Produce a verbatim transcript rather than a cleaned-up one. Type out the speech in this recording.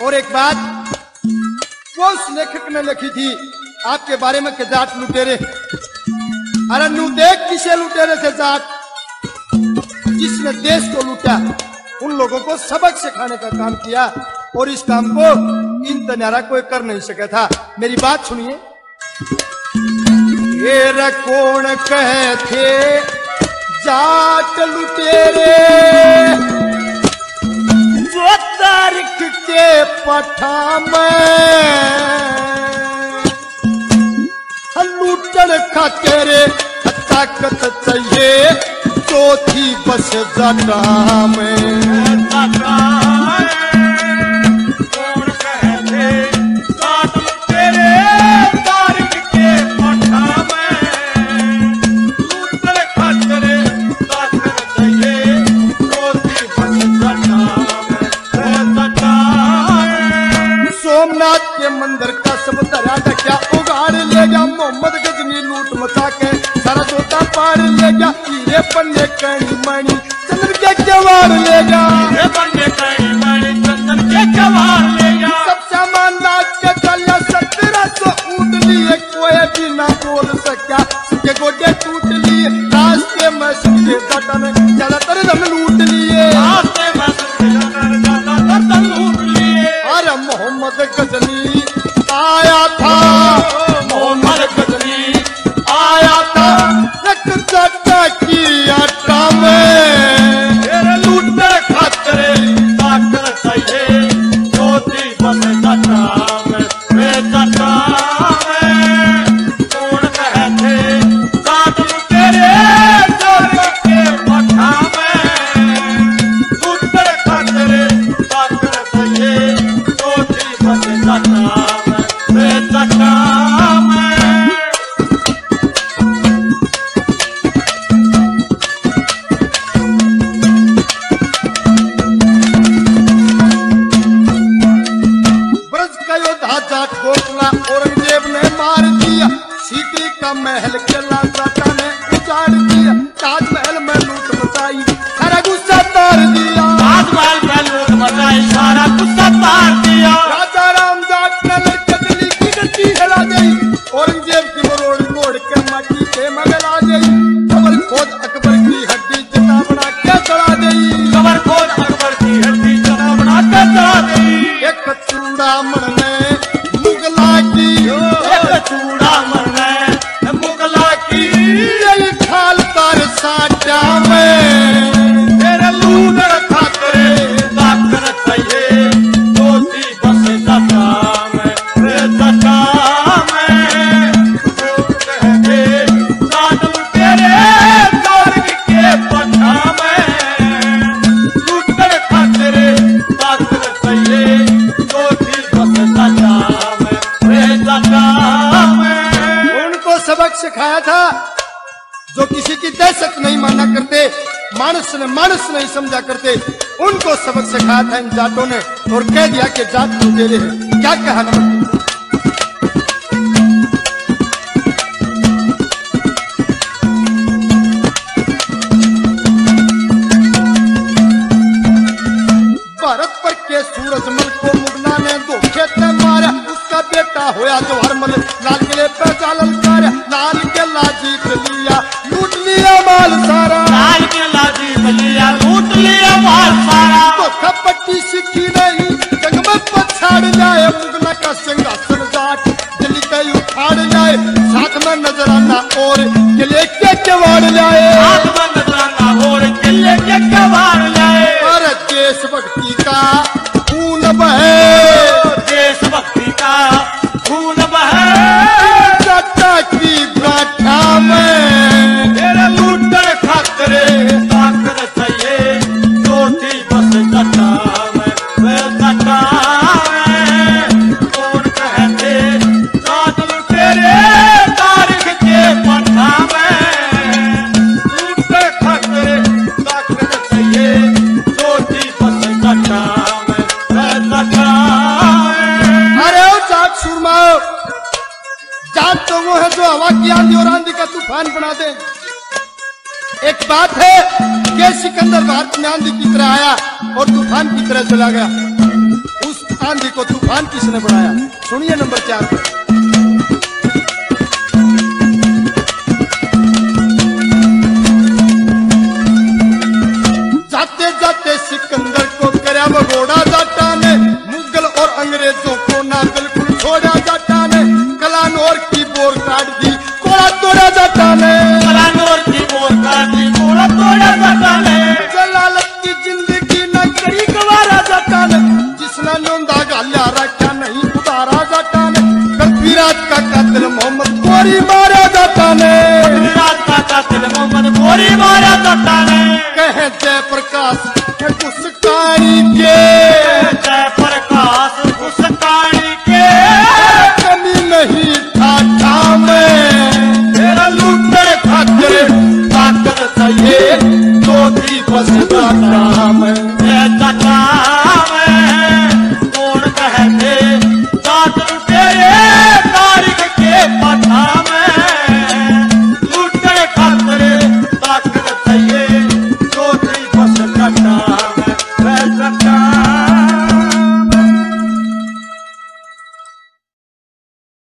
और एक बात वो उस लेखक ने लिखी थी आपके बारे में कि जाट लुटेरे। अरे नू देख किसे लुटेरे थे जाट, जिसने देश को लूटा, उन लोगों को सबक सिखाने का काम किया और इस काम को इन तनारा कोई कर नहीं सका था। मेरी बात सुनिए। ये कौन कहे थे जाट लुटेरे, जो तारीख के पठा में लूटन खातेरे ताकत चाहिए, चौथी बस जाटा में। कौन कहे थे जाट लुटेरे, तारीख के पठा में लूटन खातेरे ताकत चाहिए, चौथी बस जाटा में। सोमनाथ के मंदिर का सब दरिया ढकिया उगाड़ ले गया, मोहम्मद गजनी लूट मचा के सारा सोता पार ले गया, हीरे पन्ने कणी मणि चंदन के जवार ले गया, हीरे पन्ने कणी मणि चंदन के जवार ले गया। सब सामान लाद के चलिया, सत्रह सौ ऊँट लिए, कोई भी ना बोल सका, सबके गोडे टूट लिए, रास्ते में सबके दटन ज्यादातर धन लूट लिए, रास्ते में सबके दटन ज्यादातर धन लूट लिए। अरे मोहम्मद गजनी आया था, मोहम्मद गजनी आया था एक जाटा की आटा में, तेरे लूटने खातरे ताकत चाहिए, चौथी बस जाटा में। वे जाटा में कौन कहे थे जाट लुटेरे, तारीख के पठा में लूटने खातरे ताकत चाहिए, चौथी बस जाटा में। वे जाटा में ब्रज का योद्धा जाट गोपला औरंगजेब ने मार दिया, सीकरी का महल किला जाटा ने उजाड़ दिया, ताजमहल में लूट मचाई सारा गुस्सा तार दिया, ताजमहल में लूट मचाई सारा गुस्सा तार दिया। राजा राम जाट ने लड़के दिल्ली की गद्दी हिला गई, औरंगजेब की मरोड़ मोड़ के माटी पे मगला गई, खबर खोज अकबर की हड्डी जटा बना के चढ़ा गई, खबर खोज अकबर की हड्डी जटा बना के चढ़ा गई। एक चूड़ामण ने मुगला की, एक चूड़ामण ने मुगला की, यही खाल तार साटा में, तेरे लूटन खातरे ताकत चाहिए, चौथी बस जाटा में। वे जाटा में कौन कहे थे जाट लुटेरे, तारीख के पठा में लूटन खातरे ताकत चाहिए, चौथी बस जाटा में। वे जाटा में उनको सबक सिखाया था जो किसी की दहशत नहीं माना करते, मानस ने मानस नहीं समझा करते, उनको सबक सिखाया था इन जाटों ने और कह दिया कि जाट लुटेरे हैं। क्या कहा नंबर भारत पर के सूरजमल को मुगला ने दो खेत में मारा, उसका बेटा होया जवाहरमल, लाल किले पे जालल कर लाल किला जीत लिया, लूट लिया माल सारा, लाल किला जीत लिया, लूट लिया माल सारा। तो खपट्टी सीखी नहीं जंग में पछाड़ जाए, मुगला का सिंहासन जाट दिल्ली का उखाड़ जाए, साथ में नजराना और किले के कवाड़ जाए, हाथ में नजराना और किले के कवाड़ जाए। और देशभक्ति का खून बहे, देशभक्ति का खून बहे, जाटा की गाथा में, तेरे लूटन खातरे ताकत चाहिए, चौथी बस जाटा में। वे जाटा में कौन कहे थे जाट लुटेरे, तारीख के पठा में लूटन खातरे ताकत चाहिए, चौथी बस जाटा में। वे जाटा में अरे ओ जाट सुरमाओ, जाट तो वो है जो हवा की आंधी और आंधी का तूफान बना दे। एक बात है कि सिकंदर भारत में आंधी की तरह आया और तूफान की तरह चला गया, उस आंधी को तूफान किसने बनाया? सुनिए नंबर चार पे। जाते जाते सिकंदर को करया भगोड़ा जाटा ने, मुगल और अंग्रेजों को ना बिल्कुल छोड़ा जाटा ने, कलानौर की बोर काट दी कोड़ा तोड़ा जाटा ने, कलानौर की बोर काट दी कोड़ा तोड़ा जाटा ने, जलालत की जिंदगी न करी गवारा जाटा ने, जिसना नोंदा गाल्या रखा नहीं उतारा जाटा ने, पृथ्वीराज का कातिल मोहम्मद गोरी मारा जाटा ने, पृथ्वीराज का कातिल मोहम्मद गोरी मारा जाटा ने, कहे जय